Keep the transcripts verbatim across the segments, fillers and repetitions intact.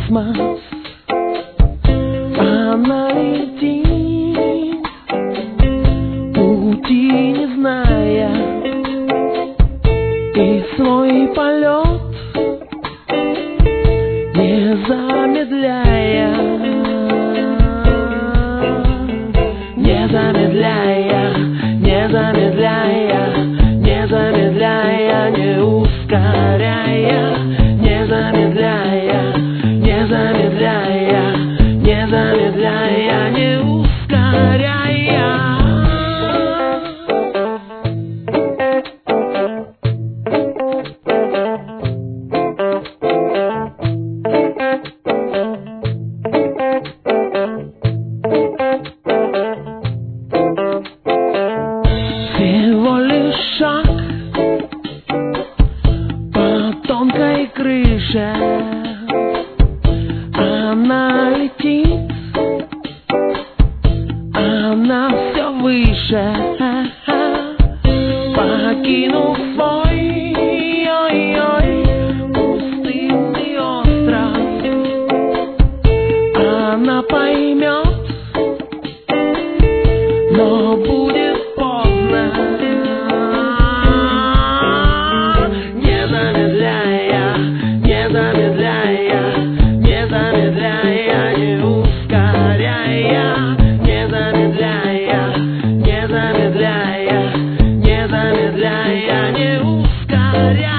космос. Она летит, пути не зная, и свой полет не замедляя, не замедляя, не замедляя, не замедляя, не ускоряя, не замедляя, не замедляя, не замедляя, не ускоряя. Всего лишь шаг по тонкой крыше, она летит, она все выше, покинув свой ой-ой, пустынный остров, она поймет, но будет поздно. Не замедляя, не замедляя, не замедляя, не ускоряя, не замедляя, не замедляя, не замедляя, не ускоряя.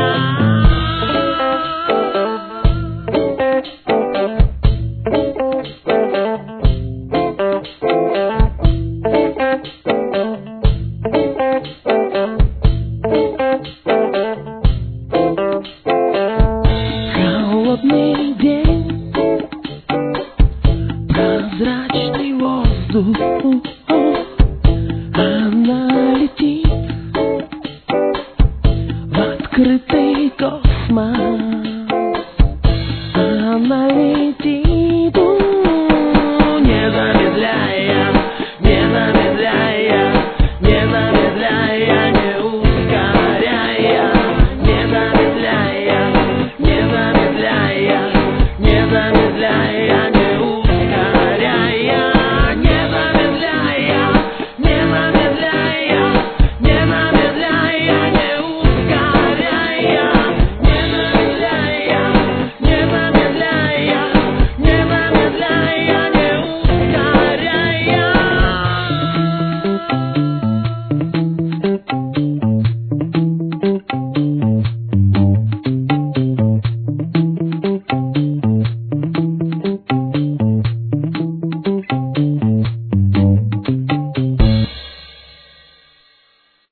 Холодный день, прозрачный воздух, она летит в открытый космос. Она летит, не замедляя,